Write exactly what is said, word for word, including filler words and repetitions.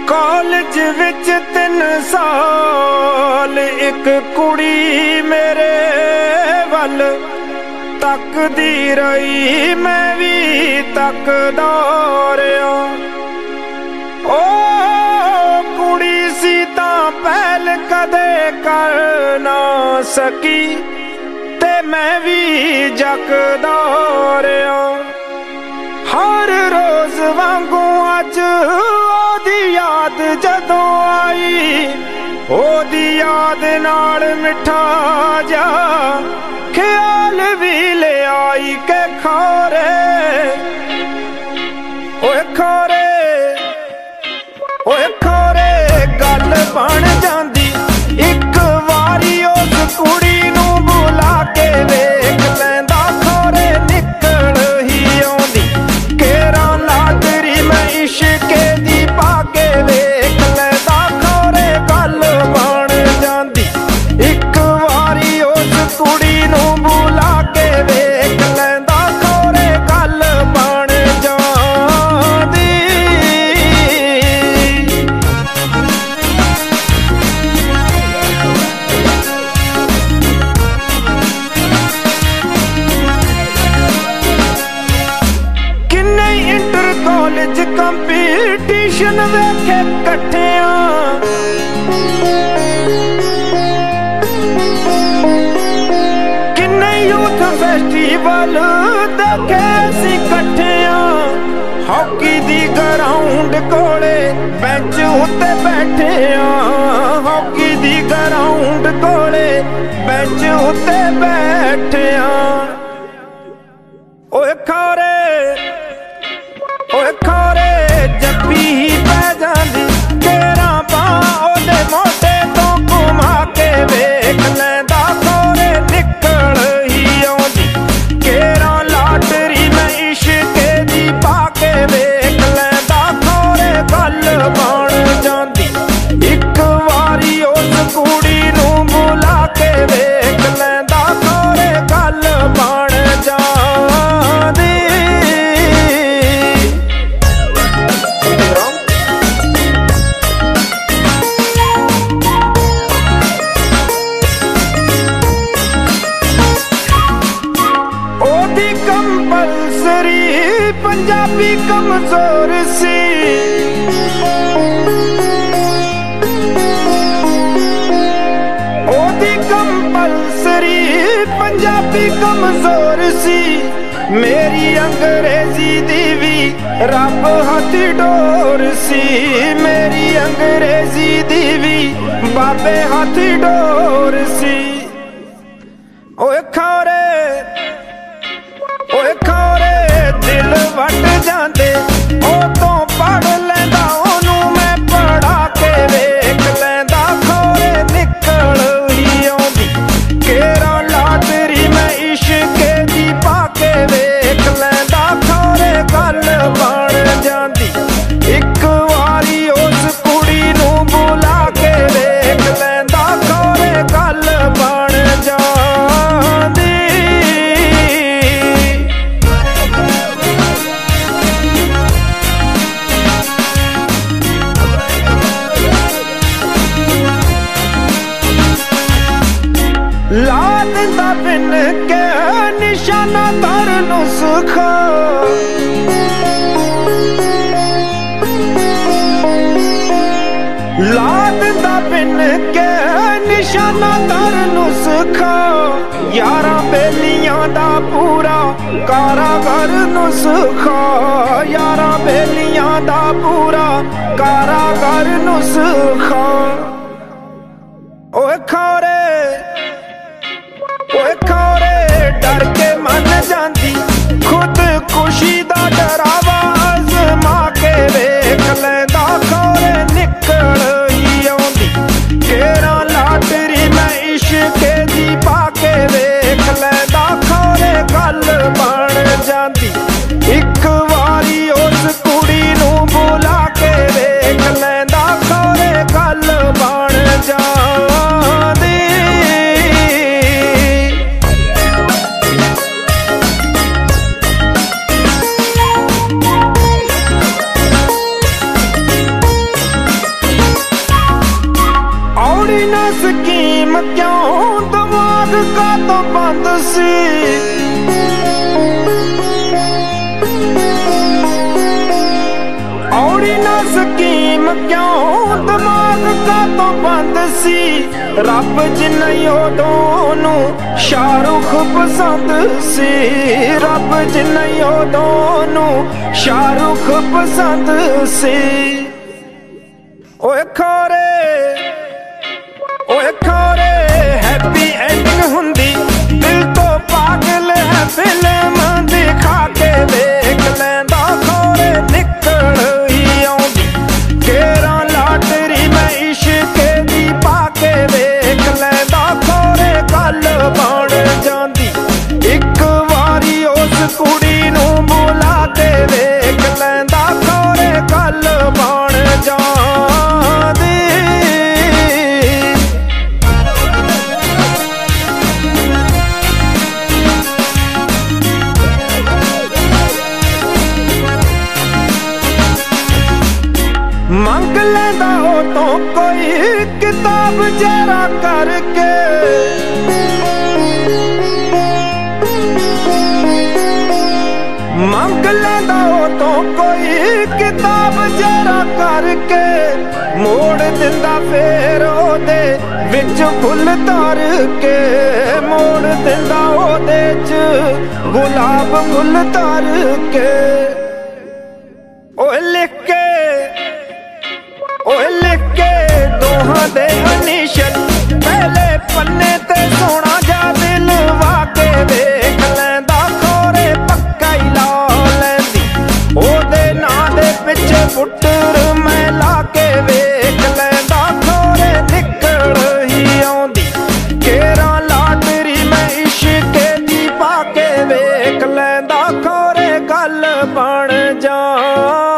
College विच तीन साल एक कुड़ी मेरे वल तकदी रही, मैं भी तकदा रहा। ओ कुड़ी सी तां पहल कदे कर ना सकी, ते मैं भी जकदा रहा। हर रोज वांगू अज ओदी याद जदों आई, ओदी याद नाल मिठा जा ख्याल भी ले आई के खोरे ओए खोरे ओए खोरे गल बन जांदी इक वारी उस कुड़ी नू बुला के वेख लैंदा। खोरे निकल ही आउंदी केरा लाडरी मैं इश्के दी पाके वेख लैंदा। खोरे गल बन जांदी इक वारी उस कुड़ी नू बुला के वेख लैंदा। खोरे गल बन जांदी। किन्ने इंटर कॉलेज कंपीटिशन वेखे कट्ठियां, यूथ फेस्टिवल देखे सी कट्ठियां। हॉकी दी ग्राउंड कोले बेंच उत्ते बैठे आ, हॉकी दी ग्राउंड कोले बेंच उत्ते बैठे आ। ओए खोरे ओए खोरे जप्पी ही पै जांदी केरा बां ओदे मोटे तो घुमा के वेख लैंदा। खोरे निकल ही आउंदी केरा लाडरी मैं इश्के दी पाके वेख लैंदा। खोरे गल बन जांदी इक वारी उस कुड़ी नू बुला के वेख लैंदा। खोरे गल बन जांदी। ओदी कंपल्सरी पंजाबी कमजोर सी, ओदी कंपल्सरी पंजाबी कमजोर सी। मेरी अंग्रेजी दी भी रब हथ डोर सी, मेरी अंग्रेजी दी भी बाबे हथ डोर सी। ओए खोरे ओए खोरे दिल वट जांदे ओ तो पढ़ लैंदा ओनू मैं पढ़ा के वेख लैंदा। खोरे निकल ही आउंदी केरा लाडरी मैं इश्के दी पाके वेख लैंदा। खोरे गल बन जांदी इक वारी उस कुड़ी नू बुला के वेख लैंदा। खोरे गल बन जांदी। ला दिंदा बिन के निशाना तर नुस्खा, ला दिंदा बिन के निशाना तर नुस्खा। यारा बेलियां दा पूरा कारागर नुस्खा, यारा बेलियां दा पूरा कारागर नुस्खा। ओए खोरे ओए खोरे डर के मन जांदी खुद खुशी दा डरावा आजमा के वेख लैंदा। खोरे निकल ही आउंदी केरा लाडरी मैं इश्के दी पाके वेख लैंदा। खोरे गल बन जांदी इक वारी उस कुड़ी नू बुला के वेख लैंदा। खोरे ਕੁੜੀ ਨਾ ਸਕੀਮ ਕਿਉਂ ਦਿਮਾਗ ਕਾਤੋਂ ਬੰਦ ਸੀ। ਰੱਬ ਜਿੰਨੀ ਉਦੋਂ ਨੂੰ ਸ਼ਾਹਰੁਖ ਪਸੰਦ ਸੀ। ਰੱਬ ਜਿੰਨੀ ਉਦੋਂ ਨੂੰ ਸ਼ਾਹਰੁਖ ਪਸੰਦ ਸੀ। ਓਏ ਖੋਰੇ ਓਏ ਖੋਰੇ ਹੈਪੀ ਐਂਡਿੰਗ ਹੁੰਦੀ ਦਿਲ ਤੋਂ ਪਾਗਲ ਹੈ ਫਿਲਮ ਦਿਖਾ ਕੇ ਵੇਖ ਲੈਂਦਾ। ਖੋਰੇ ਨਿਕਲ ਹੀ ਆਉਂਦੀ ਕੇਰਾਂ ਲਾਟਰੀ ਮੈਂ ਇਸ਼ਕ ਦੀ ਪਾ ਕੇ ਵੇਖ ਲੈਂਦਾ। ਖੋਰੇ ਗੱਲ ਬਣ ਜਾਂਦੀ ਇੱਕ ਵਾਰੀ ਉਸ ਕੁੜੀ ਨੂੰ ਬੁਲਾ ਕੇ ਵੇਖ ਲੈਂਦਾ। ਖੋਰੇ ਗੱਲ ਬਣ ਜਾਂਦੀ। ਮੰਗ ਲੈਂਦਾ ਉਹ ਤੋਂ ਕੋਈ ਕਿਤਾਬ ਜਰਾ ਕਰਕੇ। ਮੰਗ ਲੈਂਦਾ ਉਹ ਤੋਂ ਕੋਈ ਕਿਤਾਬ ਜਰਾ ਕਰਕੇ। ਮੋੜ ਦਿੰਦਾ ਫੇਰ ਉਹਦੇ ਵਿੱਚ ਫੁੱਲ ਧਰ ਕੇ। ਮੋੜ ਦਿੰਦਾ ਉਹਦੇ ਚ ਗੁਲਾਬ ਫੁੱਲ ਧਰ ਕੇ। ਓਏ ਲਿਖ ਕੇ ਓਏ ਲਿਖ ਕੇ ਦੋਹਾਂ ਦੇ ਇਨੀਸ਼ਲ ਪਹਿਲੇ ਪੰਨੇ ਤੇ ਸੋਹਣਾ ਜਾ ਦਿਲ ਵਾ ਕੇ ਵੇਖ ਲੈਂਦਾ। ਖੋਰੇ ਪੱਕਾ ਹੀ ਲਾ ਲੈਂਦੀ ਉਹਦੇ ਨਾਂ ਦੇ ਪਿੱਛੇ ਪੁੱਟਰ ਮੈਂ ਲਾ ਕੇ ਵੇਖ ਲੈਂਦਾ। ਖੋਰੇ ਨਿਕਲ ਹੀ ਆਉਂਦੀ ਕੇਰਾਂ ਲਾਟਰੀ ਮੈਂ ਇਸ਼ਕ ਦੀ ਪਾ ਕੇ ਵੇਖ ਲੈਂਦਾ। ਖੋਰੇ ਗੱਲ ਬਣ ਜਾ।